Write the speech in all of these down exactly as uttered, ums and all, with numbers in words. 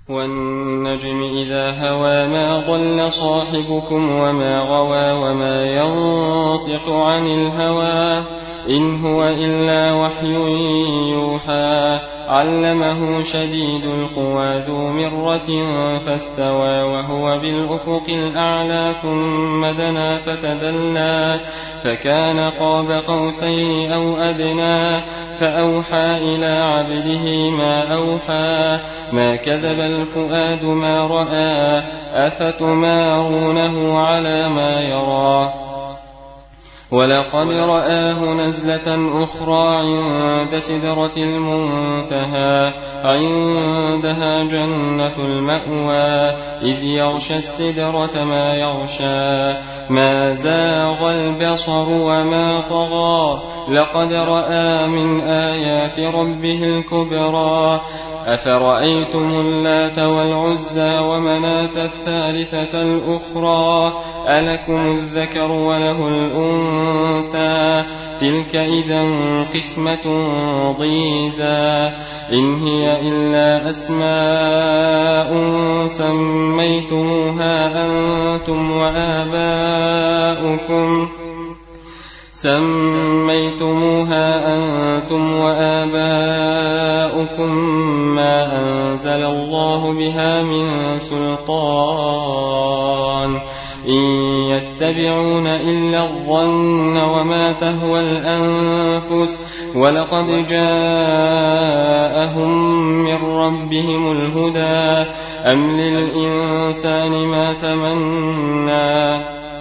والنجم إذا هوى ما ضل صاحبكم وما غوى وما ينطق عن الهوى إن هو إلا وحي يوحى علمه شديد القوى ذو مرة فاستوى وهو بالأفق الأعلى ثم دنا فتدلى فكان قاب قوسين أو أدنى فأوحى إلى عبده ما أوحى ما كذب الفؤاد ما رأى أفتمارونه على ما يرى ولقد رآه نزلة أخرى عند سدرة المنتهى عندها جنة المأوى إذ يغشى السدرة ما يغشى ما زاغ البصر وما طغى لقد رأى من آيات ربه الكبرى أفرأيتم اللات والعزى ومناة الثالثة الأخرى ألكم الذكر وله الأنثى تلك إذا قسمة ضيزى إن هي إلا أسماء سميتموها أنتم وآباؤكم سميتموها أنتم وآباؤكم ما أنزل الله بها من سلطان إن يتبعون إلا الظن وما تهوى الأنفس ولقد جاءهم من ربهم الهدى أم للإنسان ما تمنى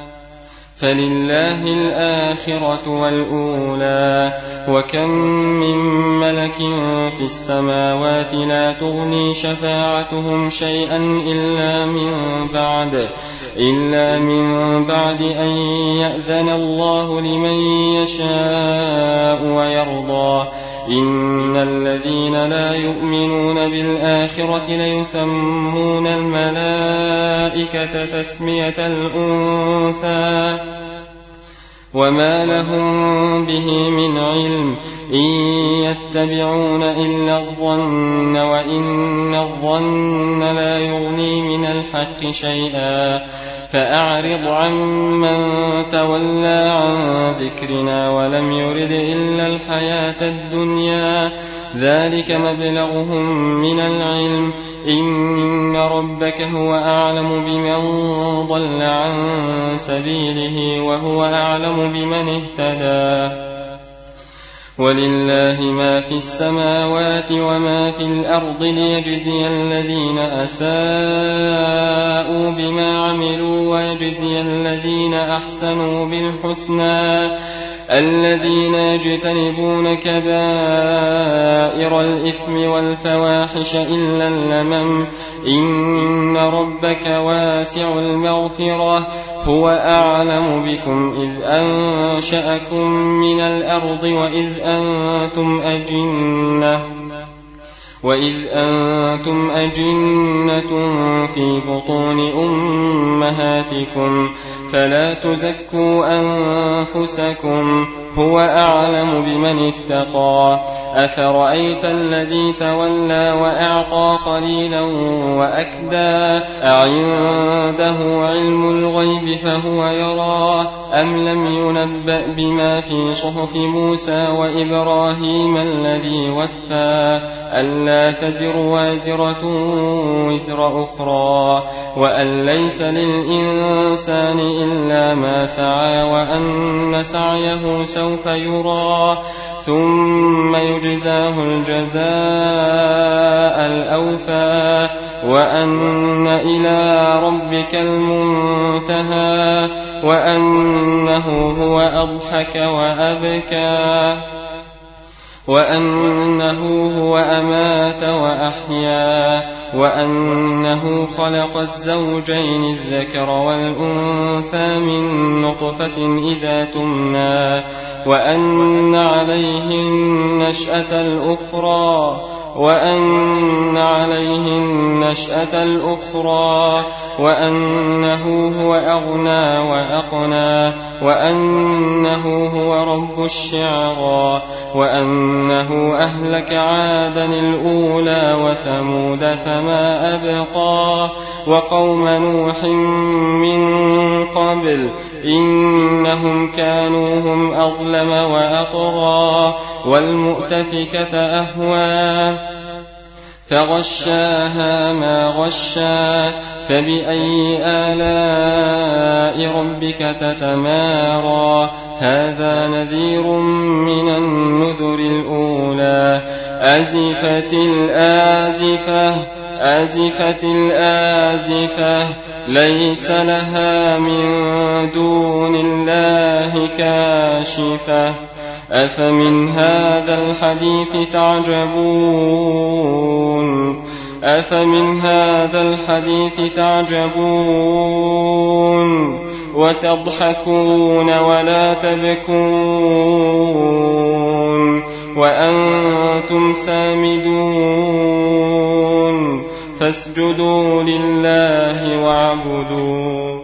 فلله الآخرة والأولى وكم من ملك في السماوات لا تغني شفاعتهم شيئا إلا من بعد إلا من بعد أن يأذن الله لمن يشاء ويرضى إن الذين لا يؤمنون بالآخرة ليسمون الملائكة تسمية الأنثى وما لهم به من علم إن يتبعون إلا الظن وإن الظن لا يغني من الحق شيئا فأعرض عمن تولى عن ذكرنا ولم يرد إلا الحياة الدنيا ذلك مبلغهم من العلم إن ربك هو أعلم بمن ضل عن سبيله وهو أعلم بمن اهتدى ولله ما في السماوات وما في الأرض ليجزي الذين أساءوا بما عملوا ويجزي الذين أحسنوا بالحسنى الذين يجتنبون كبائر الإثم والفواحش إلا اللمم إن ربك واسع المغفرة هو أعلم بكم إذ أنشأكم من الأرض وإذ أنتم أجنة وإذ أنتم أجنة في بطون أمهاتكم فلا تزكوا أنفسكم هو أعلم بمن اتقى أفرأيت الذي تولى وأعطى قليلا وأكدى أعنده علم الغيب فهو يرى أم لم ينبأ بما في صحف موسى وإبراهيم الذي وفى ألا تزر وازرة وزر أخرى وأن ليس للإنسان إلا ما سعى وأن سعيه سوف يرى ثم يجزاه الجزاء الأوفى وأن إلى ربك المنتهى وأنه هو أضحك وأبكى وأنه هو أمات وأحيا وأنه خلق الزوجين الذكر والأنثى من نطفة إذا تمنى وأن عليه النشأة الأخرى وأن عليه النشأة النشأة الأخرى وأنه هو أغنى وأقنى وأنه هو رب الشعرى وأنه أهلك عادا الأولى وثمود فما أبقى وقوم نوح من قبل إنهم كانوا هم أظلم وأطغى والمؤتفكة أهوى فغشاها ما غشا فبأي آلاء ربك تتمارى هذا نذير من النذر الأولى أزفت الآزفة أزفت الآزفة ليس لها من دون الله كاشفة أفمن هذا الحديث تعجبون أفمن هذا الحديث تعجبون وتضحكون ولا تبكون وأنتم سامدون فاسجدوا لله واعبدوا